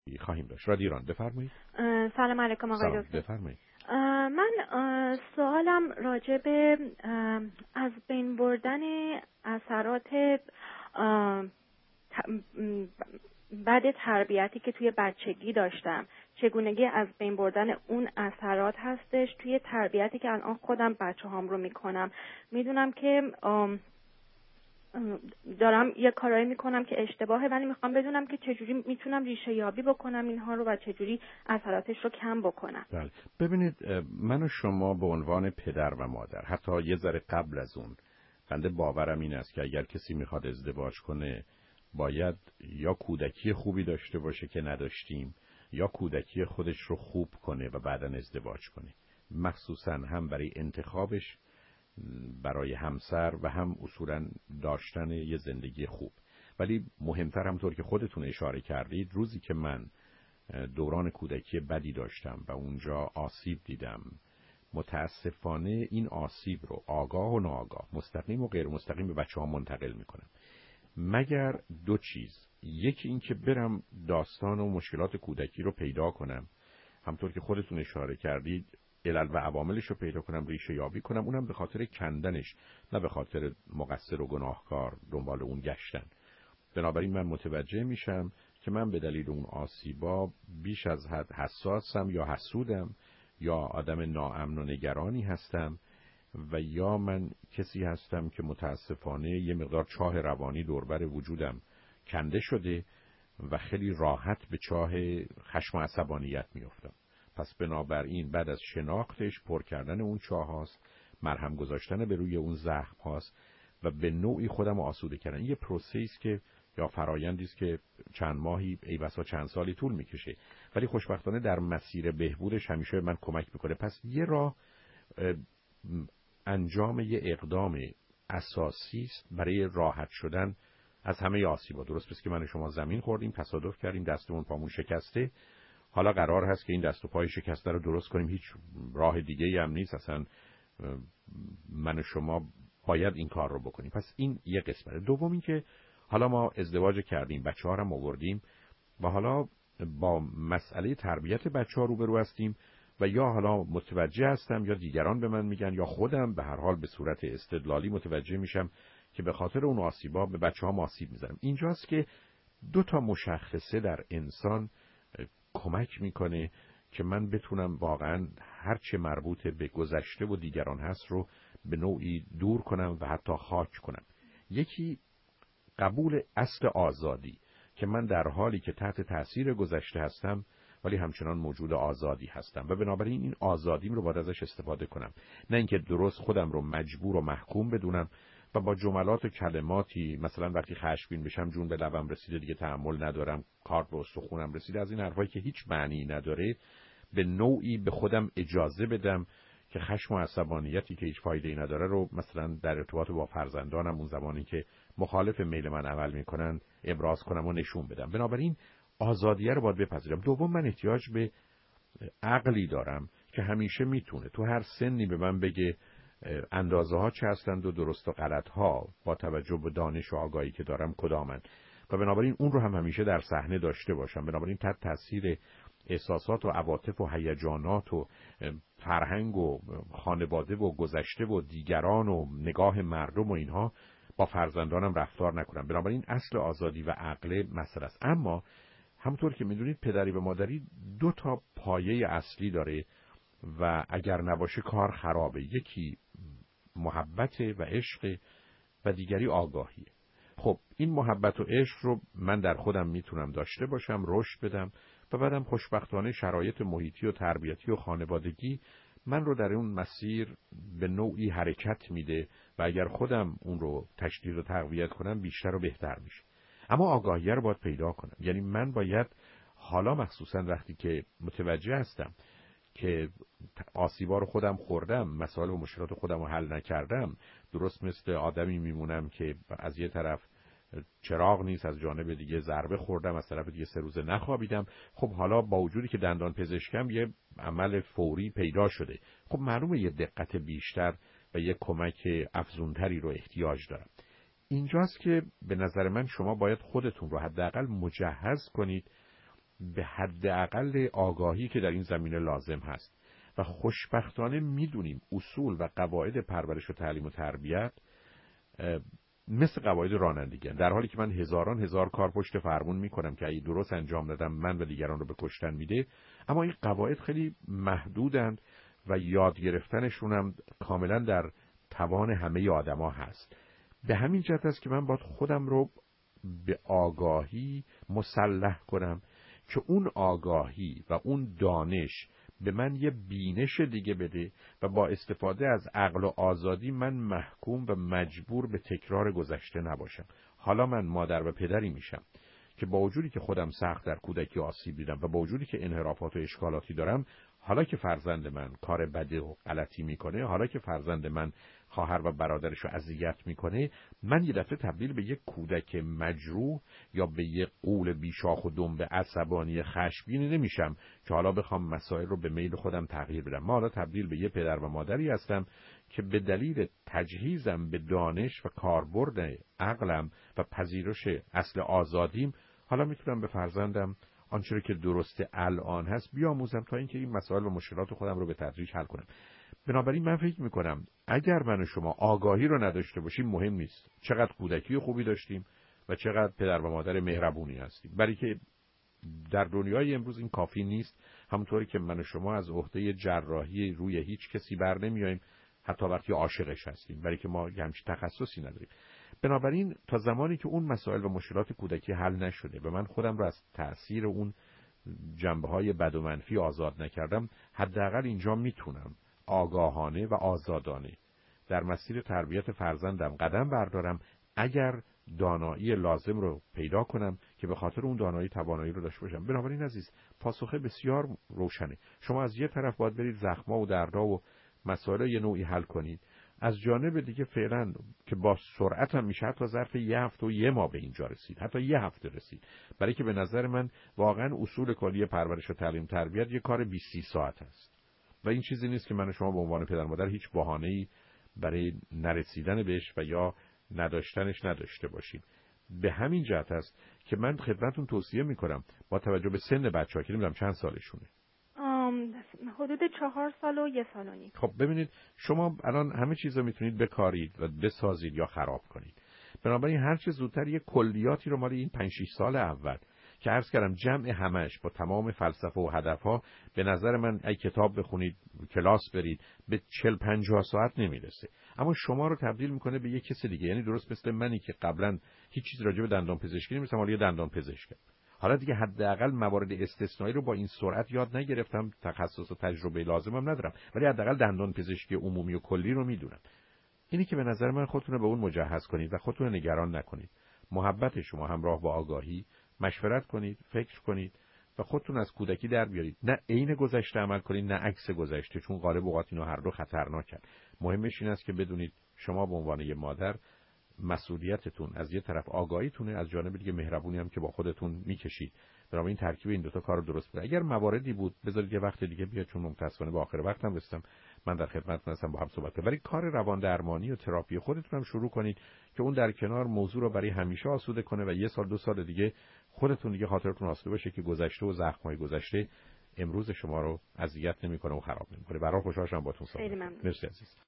خواهیم داشت. رادیو ایران بفرمایید. سلام علیکم آقای سلام دکتر. بفرمایید. من سوالم راجع به از بین بردن اثرات بد تربیتی که توی بچگی داشتم، چگونگی از بین بردن اون اثرات هستش توی تربیتی که الان خودم بچه‌هام رو میکنم. میدونم که دارم یه کارایی میکنم که اشتباهه، ولی میخوام بدونم که چجوری میتونم ریشه یابی بکنم اینها رو و چجوری اثراتش رو کم بکنم. بله. ببینید، من و شما به عنوان پدر و مادر، حتی یه ذره قبل از اون، بنده باورم این است که اگر کسی میخواد ازدواج کنه باید یا کودکی خوبی داشته باشه که نداشتیم، یا کودکی خودش رو خوب کنه و بعداً ازدواج کنه، مخصوصاً هم برای انتخابش برای همسر و هم اصولاً داشتن یه زندگی خوب. ولی مهمتر، همطور که خودتون اشاره کردید، روزی که من دوران کودکی بدی داشتم و اونجا آسیب دیدم، متاسفانه این آسیب رو آگاه و ناآگاه، مستقیم و غیر مستقیم به بچه‌ها منتقل میکنم. مگر دو چیز: یکی این که برم داستان و مشکلات کودکی رو پیدا کنم، همطور که خودتون اشاره کردید علل و عواملش رو پیدا کنم، ریشه یابی کنم، اونم به خاطر کندنش، نه به خاطر مقصر و گناهکار دنبال اون گشتن. بنابراین من متوجه میشم که من به دلیل اون آسیبا بیش از حد حساسم یا حسودم، یا آدم ناامن و نگرانی هستم، و یا من کسی هستم که متاسفانه یه مقدار چاه روانی دوربر وجودم کنده شده و خیلی راحت به چاه خشم و عصبانیت میافتم. پس بنابراین بعد از شناختش پر کردن اون چاه هاست، مرهم گذاشتن به روی اون زخم هاست و به نوعی خودم رو آسوده کردن. یه پروسیس که یا فرایندی است که چند ماهی ای بسا چند سالی طول میکشه، ولی خوشبختانه در مسیر بهبودش همیشه من کمک میکنه. پس یه راه انجام یه اقدام اساسی است برای راحت شدن از همه آسیبا. درست است که من و شما زمین خوردیم، تصادف کردیم، دستمون پامون شکسته، حالا قرار هست که این دست و پای شکسته رو درست کنیم، هیچ راه دیگه‌ای هم نیست، اصلا من و شما باید این کار رو بکنیم. پس این یه قسمته. دوم این که حالا ما ازدواج کردیم، بچه‌ها رو آوردیم و حالا با مسئله تربیت بچه‌ها روبرو هستیم و یا حالا متوجه هستم یا دیگران به من میگن یا خودم به هر حال به صورت استدلالی متوجه میشم که به خاطر اون آسیبا به بچه‌ها آسیب میزنم. اینجاست که دو تا مشخصه در انسان کمک میکنه که من بتونم واقعا هرچه مربوط به گذشته و دیگران هست رو به نوعی دور کنم و حتی خاک کنم. یکی قبول اصل آزادی، که من در حالی که تحت تأثیر گذشته هستم ولی همچنان موجود آزادی هستم و بنابراین این آزادیم رو باید ازش استفاده کنم، نه اینکه درست خودم رو مجبور و محکوم بدونم و با جملات و کلماتی، مثلا وقتی خشمگین بشم جون به لبم رسیده دیگه تحمل ندارم، کارد به استخونم رسیده، از این حرفایی که هیچ معنی نداره، به نوعی به خودم اجازه بدم که خشم و عصبانیتی که هیچ فایده‌ای نداره رو مثلا در ارتباط با فرزندانم اون زمانی که مخالف میل من عمل میکنن ابراز کنم و نشون بدم. بنابراین آزادیه رو باید بپذیرم. دوم، من احتیاج به عقلی دارم که همیشه میتونه تو هر سنی به من بگه اندازه ها چه هستند و درست و غلط ها با توجه به دانش و آگاهی که دارم کدامند، و بنابراین اون رو هم همیشه در صحنه داشته باشم. بنابراین تحت تاثیر احساسات و عواطف و هیجانات و فرهنگ و خانواده و گذشته و دیگران و نگاه مردم و اینها با فرزندانم رفتار نکنم. بنابراین اصل آزادی و عقل مسئله است. اما همونطور که میدونید پدری و مادری دو تا پایه اصلی داره و اگر نباشه کار خرابه. یکی محبت و عشق و دیگری آگاهیه. خب این محبت و عشق رو من در خودم میتونم داشته باشم، رشد بدم و بعدم خوشبختانه شرایط محیطی و تربیتی و خانوادگی من رو در اون مسیر به نوعی حرکت میده و اگر خودم اون رو تشدید و تقویت کنم بیشتر و بهتر میشه. اما آگاهی رو باید پیدا کنم. یعنی من باید حالا مخصوصا وقتی که متوجه هستم که آسیبا رو خودم خوردم، مسائل و مشکلات خودم رو حل نکردم، درست مثل آدمی میمونم که از یه طرف چراغ نیست، از جانب دیگه ضربه خوردم، از طرف دیگه 3 روزه نخوابیدم. خب حالا با وجودی که دندان پزشکم یه عمل فوری پیدا شده، خب معلومه یه دقت بیشتر و یه کمک افزونتری رو احتیاج دارم. اینجاست که به نظر من شما باید خودتون رو حداقل مجهز کنید به حداقل آگاهی که در این زمینه لازم هست و خوشبختانه میدونیم اصول و قواعد پرورش و تعلیم و تربیت مثل قواعد رانندگی هستند، در حالی که من هزار کار پشت فرمون میکنم که اگه درست انجام دادم من و دیگران رو به کشتن میده، اما این قواعد خیلی محدودند و یاد گرفتنشون هم کاملا در توان همه آدما هست. به همین جهت است که من باید خودم رو به آگاهی مسلح کنم که اون آگاهی و اون دانش به من یه بینش دیگه بده و با استفاده از عقل و آزادی من محکوم و مجبور به تکرار گذشته نباشم. حالا من مادر و پدری میشم که با وجودی که خودم سخت در کودکی آسیب دیدم و با وجودی که انحرافات و اشکالاتی دارم، حالا که فرزند من کار بده و غلطی میکنه، حالا که فرزند من خواهر و برادرش رو اذیت میکنه، من یه دفعه تبدیل به یک کودک مجروح یا به یک غول بیشاخ و دنبه عصبانی خشمگین نمیشم که حالا بخوام مسائل رو به میل خودم تغییر بدم. ما حالا تبدیل به یه پدر و مادری هستم که به دلیل تجهیزم به دانش و کاربرد عقلم و پذیرش اصل آزادیم، حالا میتونم به فرزندم آنچه که درست الان هست بیاموزم تا اینکه این مسائل و مشکلات خودم رو به تدریج حل کنم. بنابراین من فکر میکنم اگر من و شما آگاهی رو نداشته باشیم، مهم نیست چقدر کودکی خوبی داشتیم و چقدر پدر و مادر مهربونی هستیم، برای که در دنیای امروز این کافی نیست. همونطوری که من و شما از عهده جراحی روی هیچ کسی بر نمیاییم، حتی وقتی عاشقش هستیم، برای که ما همچین تخصصی نداریم. بنابراین تا زمانی که اون مسائل و مشکلات کودکی حل نشده و من خودم رو از تأثیر اون جنبه‌های بد و منفی آزاد نکردم، حداقل اینجا میتونم آگاهانه و آزادانه در مسیر تربیت فرزندم قدم بردارم، اگر دانایی لازم رو پیدا کنم که به خاطر اون دانایی توانایی رو داشته باشم. بنابراین عزیز، پاسخ بسیار روشنه. شما از یه طرف باید برید زخما و دردا و مسائل یه نوعی حل کنید، از جانب دیگه فعلا که با سرعت هم میشه حتی ظرف یه هفته و یه ماه به اینجا رسید، حتی یه هفته رسید، برای که به نظر من واقعا اصول کلی پرورش و تعلیم تربیت یه کار 20 ساعت است و این چیزی نیست که من و شما به عنوان پدر مادر هیچ بهانه‌ای برای نرسیدن بهش و یا نداشتنش نداشته باشیم. به همین جهت است که من خدمتتون توصیه میکنم با توجه به سن بچه‌ها که نمیدونم چند سالشونه، حدود 4 سال و 1 سال و نیم. خب ببینید، شما الان همه چیز رو میتونید بکارید و بسازید یا خراب کنید. بنابراین هر چه زودتر یک کلیاتی رو مال این 5-6 سال اول که عرض کردم جمع همش با تمام فلسفه و هدفها، به نظر من اگه کتاب بخونید، کلاس برید، به 40-50 ساعت نمیرسه، اما شما رو تبدیل میکنه به یک کس دیگه. یعنی درست مثل منی که قبلا هیچ چیز راجع به دندان پزشکی نمی‌دونستم، حالا یه دندان پزشکم. حالا دیگه حداقل موارد استثنایی رو با این سرعت یاد نگرفتم، تخصص و تجربه لازمم ندارم، ولی حداقل دندان پزشکی عمومی و کلی رو میدونم. اینی که به نظر من خودتون رو به اون مجهز کنید و خودتون رو نگران نکنید. محبت شما همراه با آگاهی، مشورت کنید، فکر کنید و خودتون از کودکی در بیارید. نه عین گذشته عمل کنید، نه عکس گذشته، چون غالب اوقات اینو هر دو خطرناکن. مهمش این است که بدونید شما به عنوان یه مادر مسئولیتتون از یه طرف آگاهیتونه، از جانب دیگه مهربونی هم که با خودتون میکشید. بنابراین ترکیب این دو تا کار رو درست کنید. اگر مواردی بود بذارید یه وقت دیگه بیاد، چون متأسفانه به آخر وقتم رسیدم، من در خدمتتون هستم با هم صحبت کنیم. برای کار روان درمانی و تراپی خودتون هم شروع کنید که اون در کنار موضوع رو برای همیشه آسوده کنه و 1-2 سال دیگه خودتون دیگه خاطرتون آسوده باشه که گذشته و زخم‌های گذشته امروز شما رو اذیت نمی‌کنه و خراب نمی‌کنه. برای خوشحال شدم باهاتون صحبت کردم. مرسی عزیز.